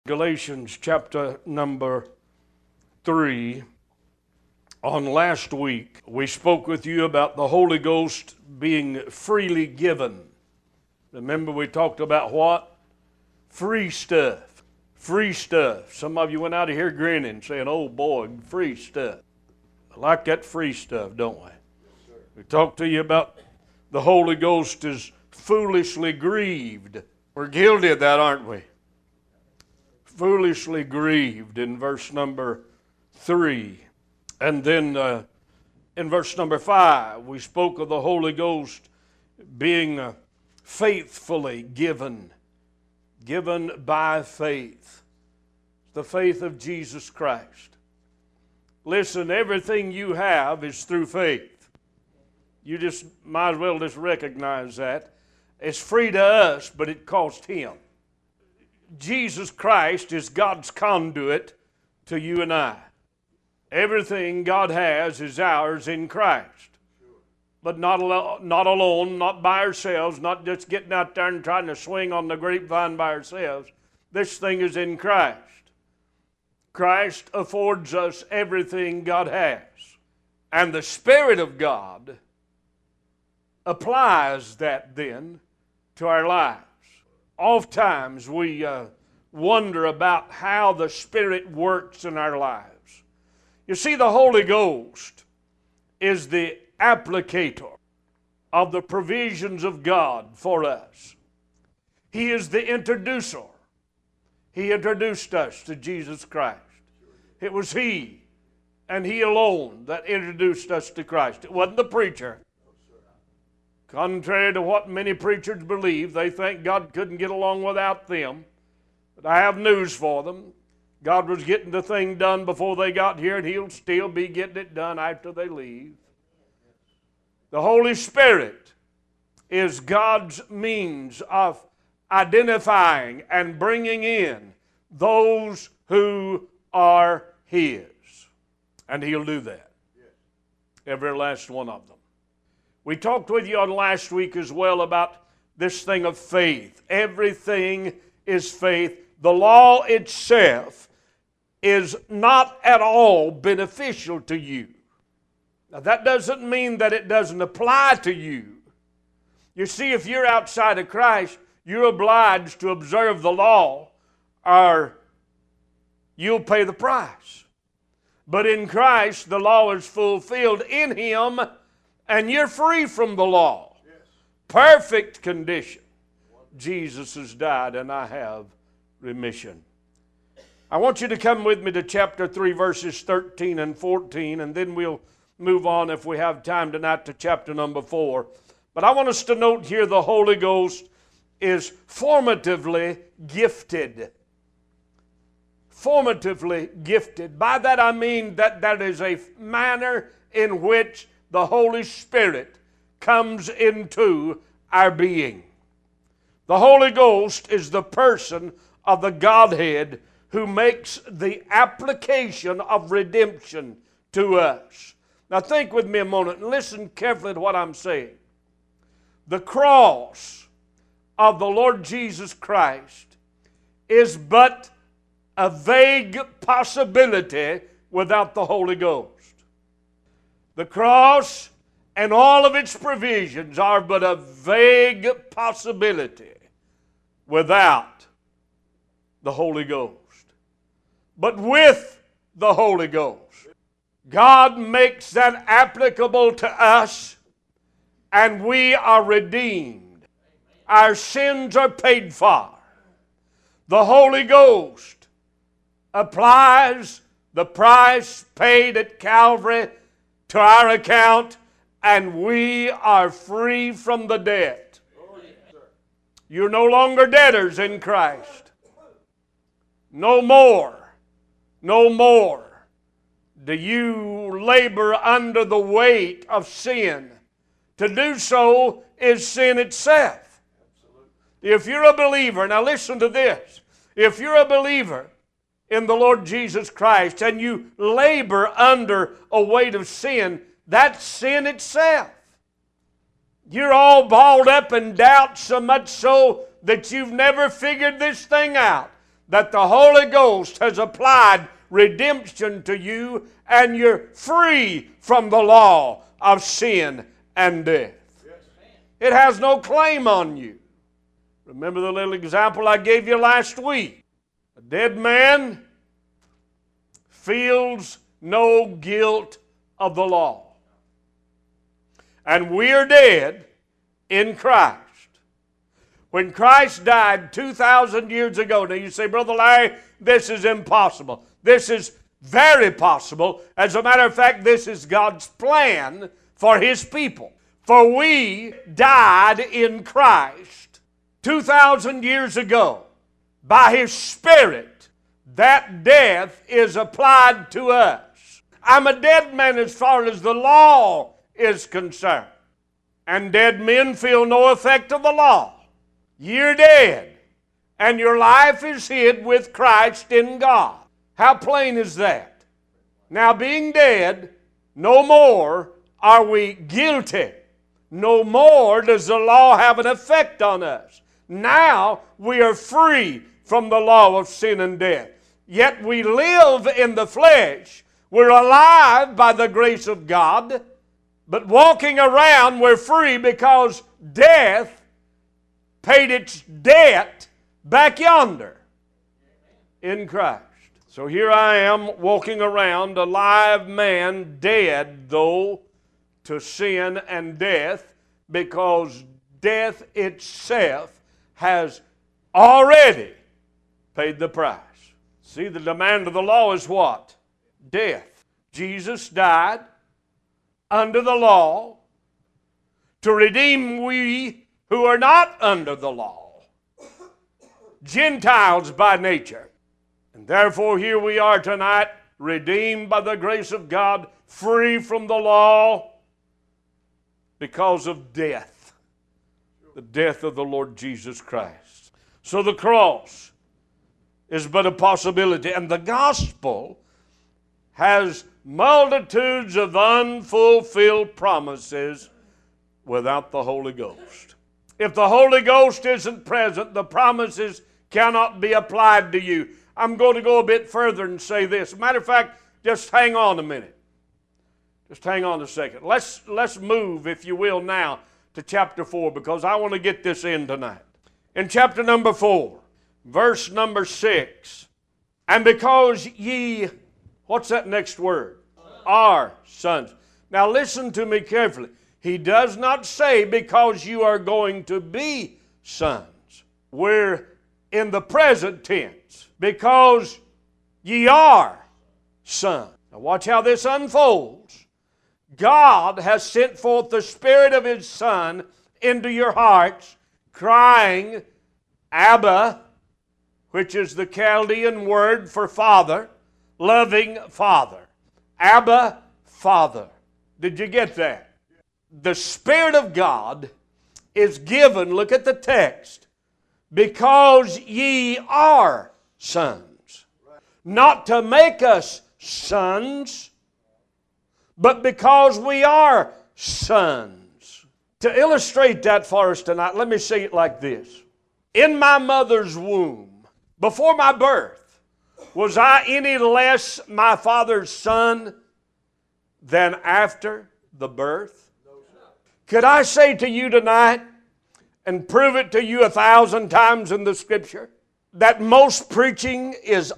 Galatians chapter number 3. On last week, we spoke with you about the Holy Ghost being freely given. Remember, we talked about what? Free stuff. Free stuff. Some of you went out of here grinning, saying, "Oh boy, free stuff." I like that free stuff, don't we? Yes, we talked to you about the Holy Ghost is foolishly grieved. We're guilty of that, aren't we? Foolishly grieved in verse number 3. And then in verse number 5, we spoke of the Holy Ghost being faithfully given by faith. The faith of Jesus Christ. Listen, everything you have is through faith. You just might as well just recognize that. It's free to us, but it cost Him. Jesus Christ is God's conduit to you and I. Everything God has is ours in Christ. But not alone, not by ourselves, not just getting out there and trying to swing on the grapevine by ourselves. This thing is in Christ. Christ affords us everything God has. And the Spirit of God applies that then to our lives. Oftentimes we wonder about how the Spirit works in our lives. You see, the Holy Ghost is the applicator of the provisions of God for us. He is the introducer. He introduced us to Jesus Christ. It was He and He alone that introduced us to Christ. It wasn't the preacher. Contrary to what many preachers believe, they think God couldn't get along without them. But I have news for them. God was getting the thing done before they got here, and He'll still be getting it done after they leave. The Holy Spirit is God's means of identifying and bringing in those who are His. And He'll do that. Every last one of them. We talked with you on last week as well about this thing of faith. Everything is faith. The law itself is not at all beneficial to you. Now that doesn't mean that it doesn't apply to you. You see, if you're outside of Christ, you're obliged to observe the law or you'll pay the price. But in Christ, the law is fulfilled in Him, and you're free from the law. Yes. Perfect condition. Jesus has died and I have remission. I want you to come with me to chapter 3, verses 13 and 14, and then we'll move on if we have time tonight to chapter number 4. But I want us to note here the Holy Ghost is formatively gifted. Formatively gifted. By that I mean that is a manner in which the Holy Spirit comes into our being. The Holy Ghost is the person of the Godhead who makes the application of redemption to us. Now think with me a moment and listen carefully to what I'm saying. The cross of the Lord Jesus Christ is but a vague possibility without the Holy Ghost. The cross and all of its provisions are but a vague possibility without the Holy Ghost. But with the Holy Ghost, God makes that applicable to us, and we are redeemed. Our sins are paid for. The Holy Ghost applies the price paid at Calvary to our account, and we are free from the debt. You're no longer debtors in Christ. No more do you labor under the weight of sin. To do so is sin itself. If you're a believer, now listen to this. If you're a believer in the Lord Jesus Christ and you labor under a weight of sin, that's sin itself. You're all balled up in doubt so much so that you've never figured this thing out. that the Holy Ghost has applied redemption to you, and you're free from the law of sin and death. It has no claim on you. Remember the little example I gave you last week? A dead man feels no guilt of the law. And we're dead in Christ. When Christ died 2,000 years ago, now you say, Brother Larry, this is impossible. This is very possible. As a matter of fact, this is God's plan for His people. For we died in Christ 2,000 years ago. By His Spirit, that death is applied to us. I'm a dead man as far as the law is concerned. And dead men feel no effect of the law. You're dead, and your life is hid with Christ in God. How plain is that? Now, being dead, no more are we guilty. No more does the law have an effect on us. Now we are free from the law of sin and death. Yet we live in the flesh. We're alive by the grace of God, but walking around we're free because death paid its debt back yonder in Christ. So here I am walking around, a live man, dead though to sin and death, because death itself has already paid the price. See, the demand of the law is what? Death. Jesus died under the law to redeem we who are not under the law, Gentiles by nature. And therefore here we are tonight, redeemed by the grace of God, free from the law because of death, the death of the Lord Jesus Christ. So the cross is but a possibility, and the gospel has multitudes of unfulfilled promises without the Holy Ghost. If the Holy Ghost isn't present, the promises cannot be applied to you. I'm going to go a bit further and say this. As a matter of fact, just hang on a minute. Just hang on a second. Let's move, if you will, now to chapter 4, because I want to get this in tonight. In chapter number 4, verse number 6, and because ye, what's that next word? Are sons. Now listen to me carefully. He does not say because you are going to be sons. We're in the present tense. Because ye are sons. Now watch how this unfolds. God has sent forth the Spirit of His Son into your hearts, crying, Abba, which is the Chaldean word for Father, loving Father. Abba, Father. Did you get that? The Spirit of God is given, look at the text, because ye are sons. Not to make us sons, but because we are sons. To illustrate that for us tonight, let me say it like this. In my mother's womb, before my birth, was I any less my father's son than after the birth? Could I say to you tonight, and prove it to you 1,000 times in the Scripture, that most preaching is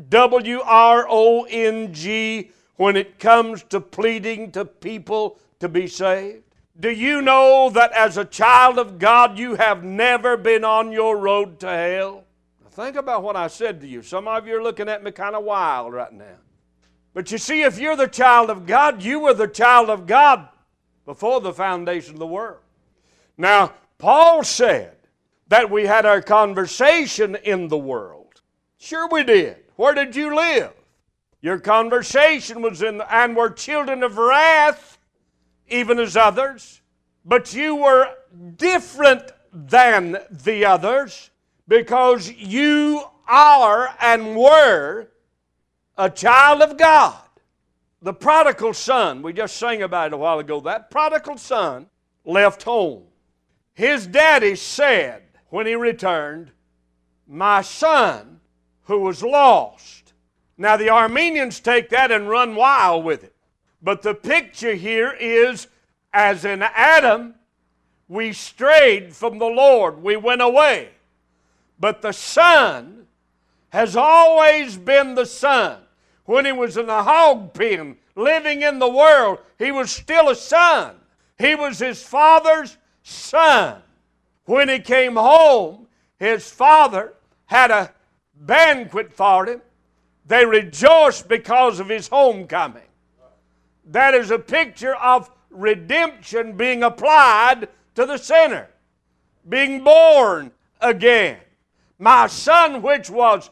WRONG when it comes to pleading to people to be saved? Do you know that as a child of God you have never been on your road to hell? Now think about what I said to you. Some of you are looking at me kind of wild right now. But you see, if you're the child of God, you were the child of God before the foundation of the world. Now, Paul said that we had our conversation in the world. Sure we did. Where did you live? Your conversation was in, and were children of wrath, even as others. But you were different than the others because you are and were a child of God. The prodigal son, we just sang about it a while ago, that prodigal son left home. His daddy said when he returned, "My son who was lost. Now the Armenians take that and run wild with it. But the picture here is, as in Adam, we strayed from the Lord. We went away. But the Son has always been the Son. When he was in the hog pen, living in the world, he was still a son. He was his father's son. When he came home, his father had a banquet for him. They rejoiced because of his homecoming. That is a picture of redemption being applied to the sinner, being born again. My son which was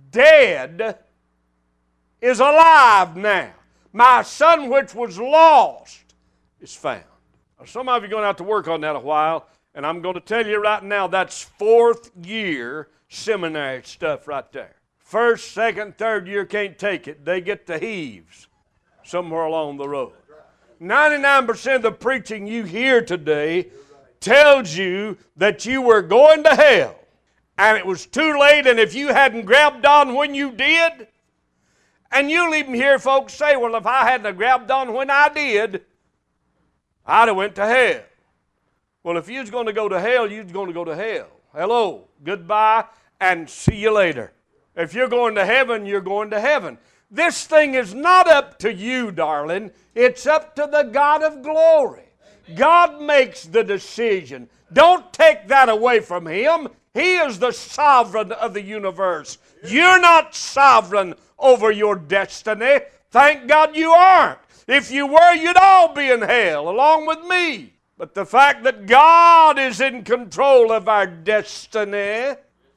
dead is alive now. My son which was lost is found. Now, some of you are going to have to work on that a while, and I'm going to tell you right now that's 4th year seminary stuff right there. 1st, 2nd, 3rd year can't take it. They get the heaves somewhere along the road. 99% of the preaching you hear today tells you that you were going to hell, and it was too late, and if you hadn't grabbed on when you did, and you'll even hear folks say, well, if I hadn't grabbed on when I did, I'd have went to hell. Well, if you was going to go to hell, you was going to go to hell. Hello, goodbye, and see you later. If you're going to heaven, you're going to heaven. This thing is not up to you, darling. It's up to the God of glory. God makes the decision. Don't take that away from Him. He is the sovereign of the universe. You're not sovereign over your destiny. Thank God you aren't. If you were, you'd all be in hell along with me. But the fact that God is in control of our destiny,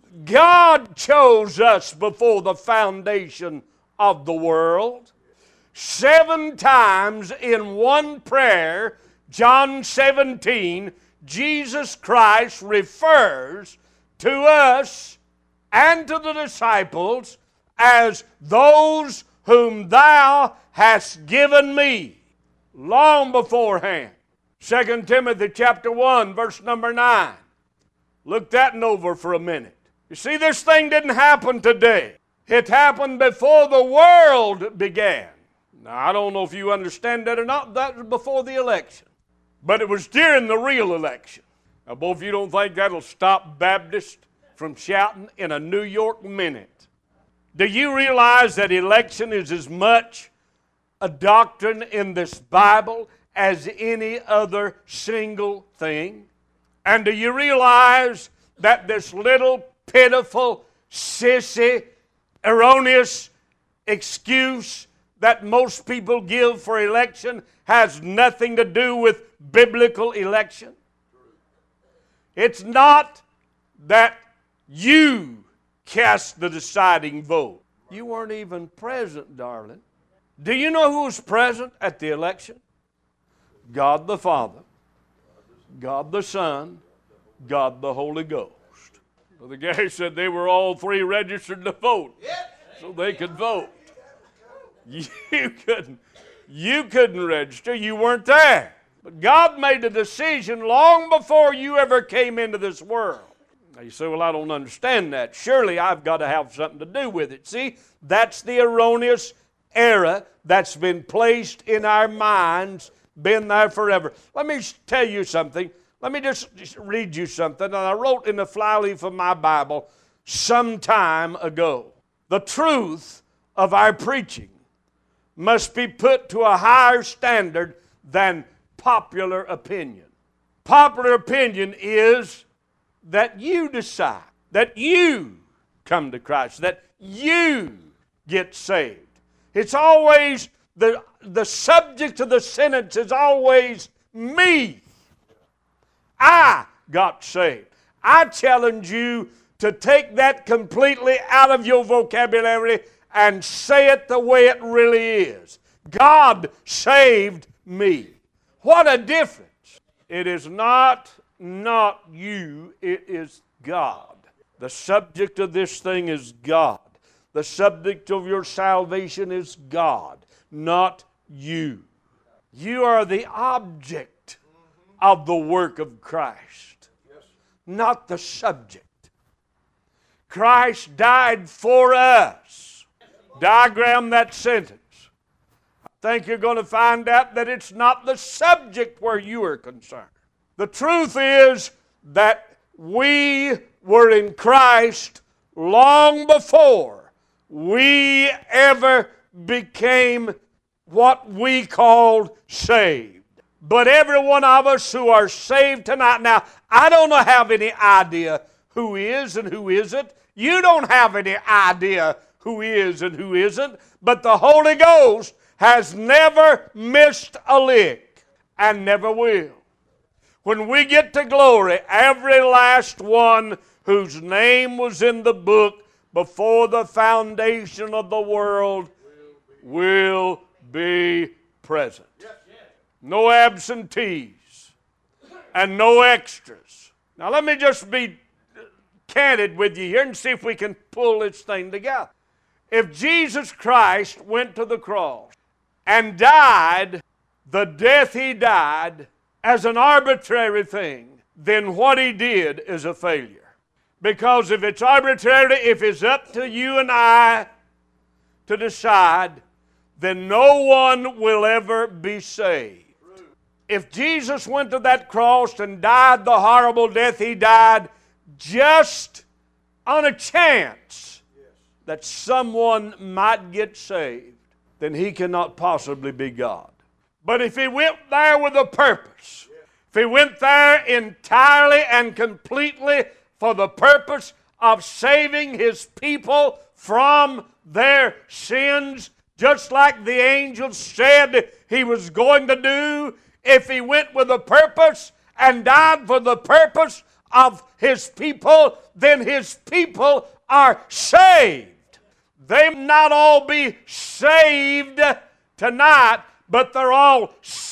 God chose us before the foundation of the world. 7 times in one prayer, John 17, Jesus Christ refers to us and to the disciples as those whom thou hast given me, long beforehand. 2 Timothy chapter 1, verse number 9. Look that over for a minute. You see, this thing didn't happen today. It happened before the world began. Now, I don't know if you understand that or not. That was before the election. But it was during the real election. Now, both of you don't think that'll stop Baptists from shouting in a New York minute. Do you realize that election is as much a doctrine in this Bible as any other single thing? And do you realize that this little pitiful, sissy, erroneous excuse that most people give for election has nothing to do with biblical election? It's not that you cast the deciding vote. You weren't even present, darling. Do you know who was present at the election? God the Father, God the Son, God the Holy Ghost. Well, the guy said they were all 3 registered to vote, so they could vote. You couldn't register. You weren't there. But God made a decision long before you ever came into this world. Now you say, well, I don't understand that. Surely I've got to have something to do with it. See, that's the erroneous error that's been placed in our minds, been there forever. Let me tell you something. Let me just read you something that I wrote in the flyleaf of my Bible some time ago. The truth of our preaching must be put to a higher standard than popular opinion. Popular opinion is that you decide, that you come to Christ, that you get saved. It's always, the subject of the sentence is always me. I got saved. I challenge you to take that completely out of your vocabulary and say it the way it really is. God saved me. What a difference. It is not you, it is God. The subject of this thing is God. The subject of your salvation is God, not you. You are the object of the work of Christ, not the subject. Christ died for us. Diagram that sentence. I think you're going to find out that it's not the subject where you are concerned. The truth is that we were in Christ long before we ever became what we called saved. But every one of us who are saved tonight, now, I don't have any idea who is and who isn't. You don't have any idea who is and who isn't. But the Holy Ghost has never missed a lick and never will. When we get to glory, every last one whose name was in the book before the foundation of the world will be present. No absentees and no extras. Now let me just be candid with you here and see if we can pull this thing together. If Jesus Christ went to the cross and died the death He died as an arbitrary thing, then what He did is a failure. Because if it's arbitrary, if it's up to you and I to decide, then no one will ever be saved. If Jesus went to that cross and died the horrible death He died just on a chance that someone might get saved, then He cannot possibly be God. But if He went there with a purpose, if He went there entirely and completely for the purpose of saving His people from their sins, just like the angels said He was going to do, if He went with a purpose and died for the purpose of His people, then His people are saved. They may not all be saved tonight, but they're all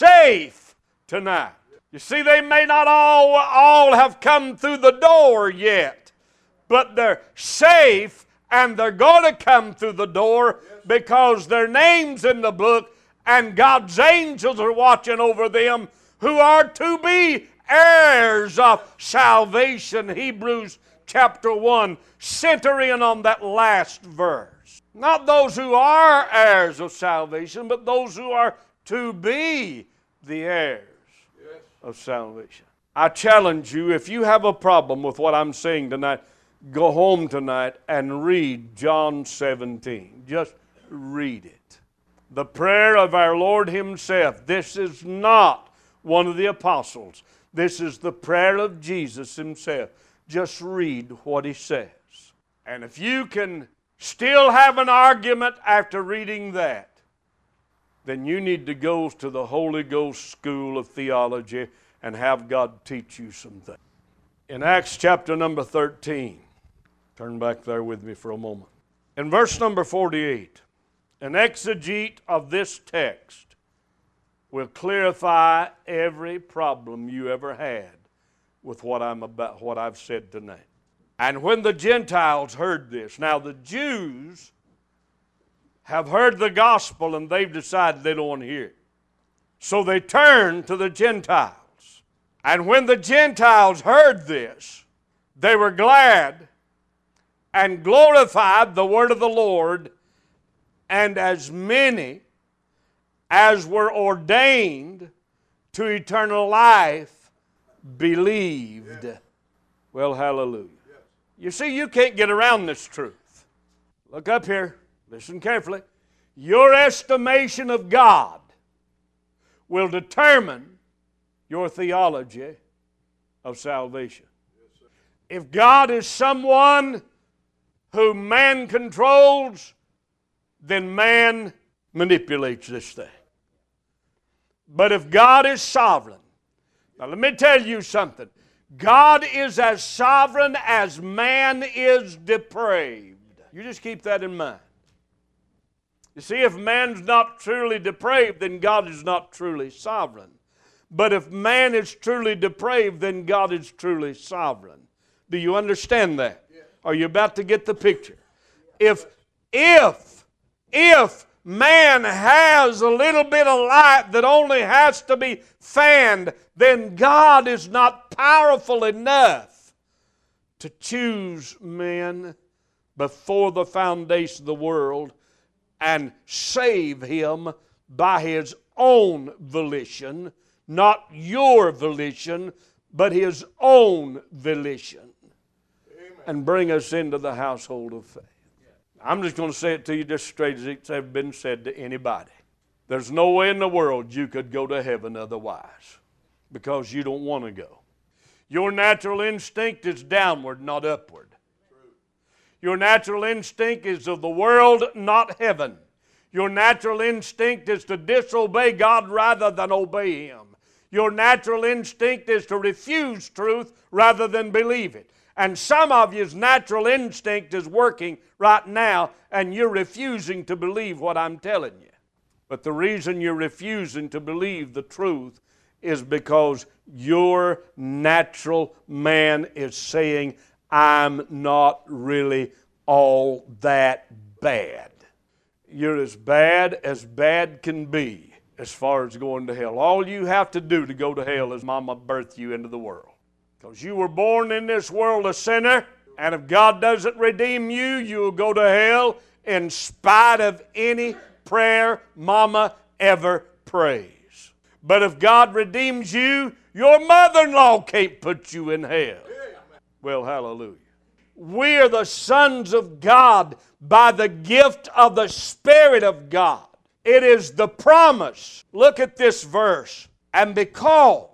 safe tonight. You see, they may not all have come through the door yet, but they're safe and they're going to come through the door because their name's in the book and God's angels are watching over them who are to be heirs of salvation. Hebrews chapter 1, centering on that last verse. Not those who are heirs of salvation, but those who are to be the heirs of salvation. I challenge you, if you have a problem with what I'm saying tonight, go home tonight and read John 17. Just read it. The prayer of our Lord Himself. This is not one of the apostles. This is the prayer of Jesus Himself. Just read what He says. And if you can still have an argument after reading that, then you need to go to the Holy Ghost School of Theology and have God teach you some things. In Acts chapter number 13, turn back there with me for a moment. In verse number 48, an exegete of this text will clarify every problem you ever had with what I've said tonight. And when the Gentiles heard this, now the Jews have heard the gospel and they've decided they don't want to hear it. So they turned to the Gentiles. And when the Gentiles heard this, they were glad and glorified the word of the Lord, and as many as were ordained to eternal life believed. Well, hallelujah. You see, you can't get around this truth. Look up here. Listen carefully. Your estimation of God will determine your theology of salvation. If God is someone whom man controls, then man manipulates this thing. But if God is sovereign, now let me tell you something. God is as sovereign as man is depraved. You just keep that in mind. You see, if man's not truly depraved, then God is not truly sovereign. But if man is truly depraved, then God is truly sovereign. Do you understand that? Yes. Are you about to get the picture? If man has a little bit of light that only has to be fanned, then God is not powerful enough to choose men before the foundation of the world and save him by his own volition, not your volition, but his own volition, and bring us into the household of faith. I'm just going to say it to you just straight as it's ever been said to anybody. There's no way in the world you could go to heaven otherwise, because you don't want to go. Your natural instinct is downward, not upward. Your natural instinct is of the world, not heaven. Your natural instinct is to disobey God rather than obey him. Your natural instinct is to refuse truth rather than believe it. And some of you's natural instinct is working right now, and you're refusing to believe what I'm telling you. But the reason you're refusing to believe the truth is because your natural man is saying, I'm not really all that bad. You're as bad can be as far as going to hell. All you have to do to go to hell is Mama birthed you into the world. Because you were born in this world a sinner, and if God doesn't redeem you, you'll go to hell in spite of any prayer Mama ever prays. But if God redeems you, your mother-in-law can't put you in hell. Well, hallelujah. We are the sons of God by the gift of the Spirit of God. It is the promise. Look at this verse. And because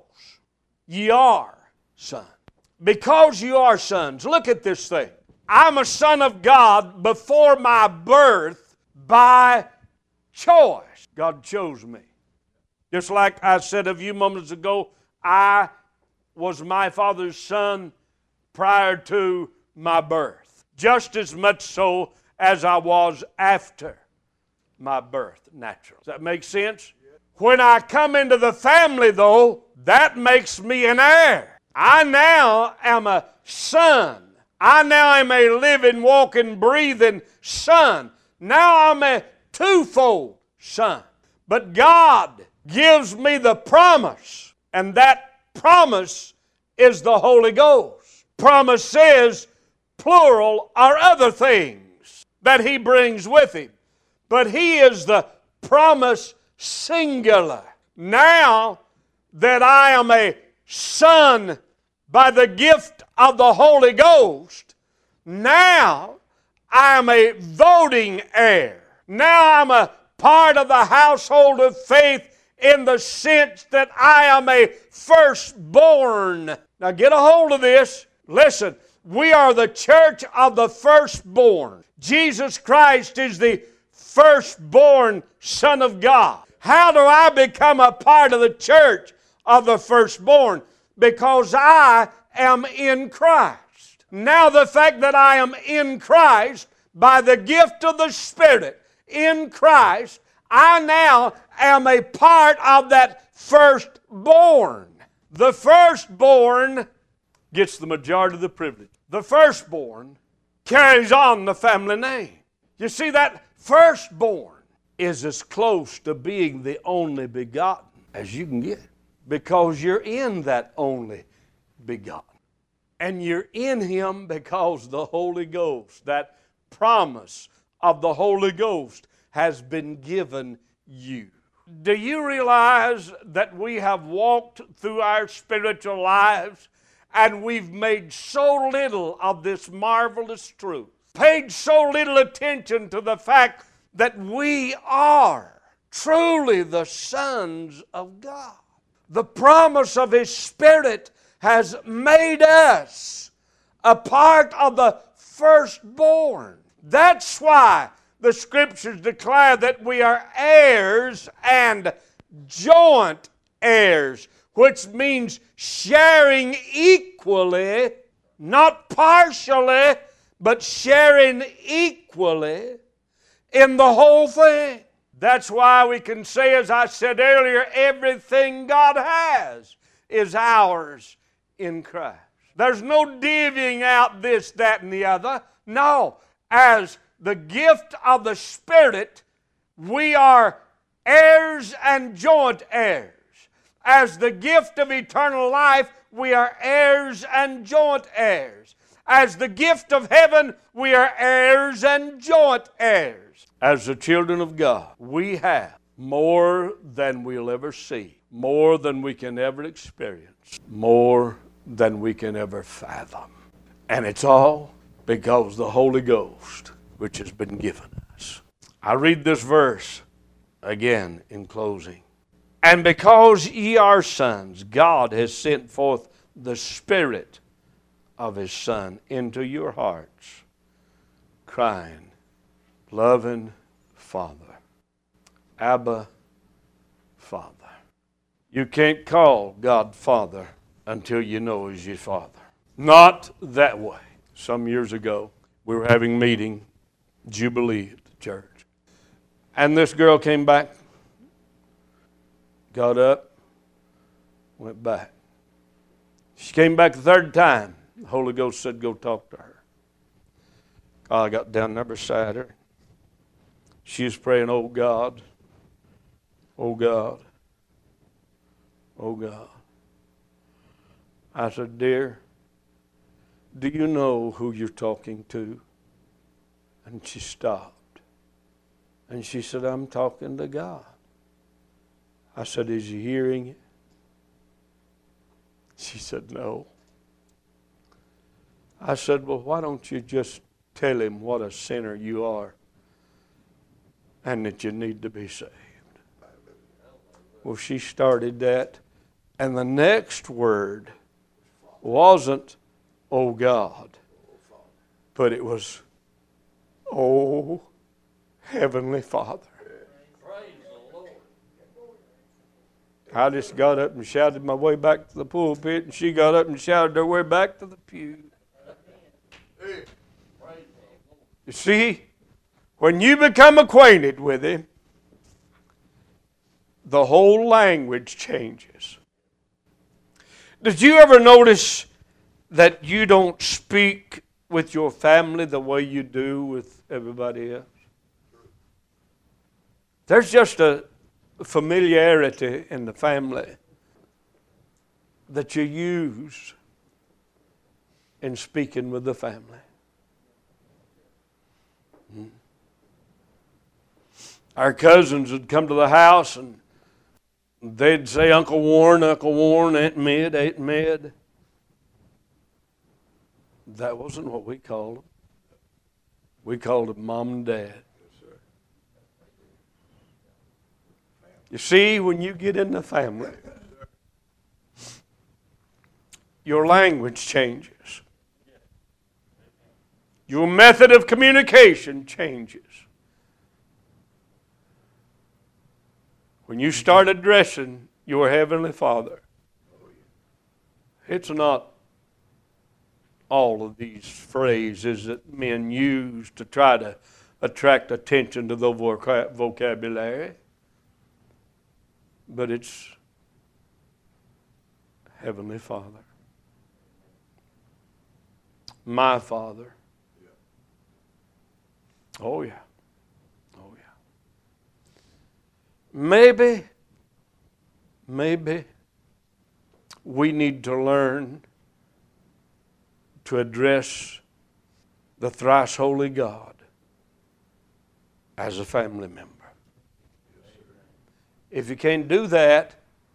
ye are sons. Because you are sons. Look at this thing. I'm a son of God before my birth by choice. God chose me. Just like I said a few moments ago, I was my father's son prior to my birth. Just as much so as I was after my birth, natural. Does that make sense? When I come into the family, though, that makes me an heir. I now am a son. I now am a living, walking, breathing son. Now I'm a twofold son. But God gives me the promise, and that promise is the Holy Ghost. Promise is plural are other things that He brings with Him. But He is the promise singular. Now that I am a son by the gift of the Holy Ghost, now I am a voting heir. Now I'm a part of the household of faith in the sense that I am a firstborn. Now get a hold of this. Listen, we are the church of the firstborn. Jesus Christ is the firstborn Son of God. How do I become a part of the church of the firstborn? Because I am in Christ. Now the fact that I am in Christ by the gift of the Spirit in Christ, I now am a part of that firstborn. The firstborn gets the majority of the privilege. The firstborn carries on the family name. You see, that firstborn is as close to being the only begotten as you can get, because you're in that only begotten. And you're in Him because the Holy Ghost, that promise of the Holy Ghost, has been given you. Do you realize that we have walked through our spiritual lives and we've made so little of this marvelous truth, paid so little attention to the fact that we are truly the sons of God? The promise of His Spirit has made us a part of the firstborn. That's why the Scriptures declare that we are heirs and joint heirs, which means sharing equally, not partially, but sharing equally in the whole thing. That's why we can say, as I said earlier, everything God has is ours in Christ. There's no divvying out this, that, and the other. No, as the gift of the Spirit, we are heirs and joint heirs. As the gift of eternal life, we are heirs and joint heirs. as the gift of heaven, we are heirs and joint heirs. As the children of God, we have more than we'll ever see, more than we can ever experience, more than we can ever fathom. And it's all because the Holy Ghost, which has been given us. I read this verse again in closing. And because ye are sons, God has sent forth the Spirit of His Son into your hearts, crying, loving Father. Abba, Father. You can't call God Father until you know He's your Father. Not that way. Some years ago, we were having meeting, Jubilee at the church. And this girl came back, got up, went back. She came back the third time. The Holy Ghost said, go talk to her. I got down there beside her. She was praying, oh God, oh God, oh God. I said, dear, do you know who you're talking to? And she stopped. And she said, I'm talking to God. I said, is he hearing you? She said, no. I said, well, why don't you just tell him what a sinner you are and that you need to be saved? Well, she started that, and the next word wasn't, oh God, but it was, oh Heavenly Father. I just got up and shouted my way back to the pulpit, and she got up and shouted her way back to the pew. You see, when you become acquainted with Him, the whole language changes. Did you ever notice that you don't speak with your family the way you do with everybody else? There's just a familiarity in the family that you use in speaking with the family. Our cousins would come to the house and they'd say Uncle Warren, Aunt Med. That wasn't what we called them. We called them Mom and Dad. You see, when you get in the family, your language changes. Your method of communication changes. When you start addressing your Heavenly Father, it's not all of these phrases that men use to try to attract attention to the vocabulary, but it's Heavenly Father. My Father. Oh yeah. Oh yeah. Maybe we need to learn to address the thrice holy God as a family member. If you can't do that,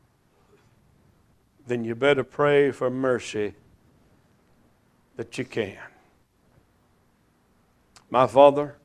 then you better pray for mercy that you can. My Father,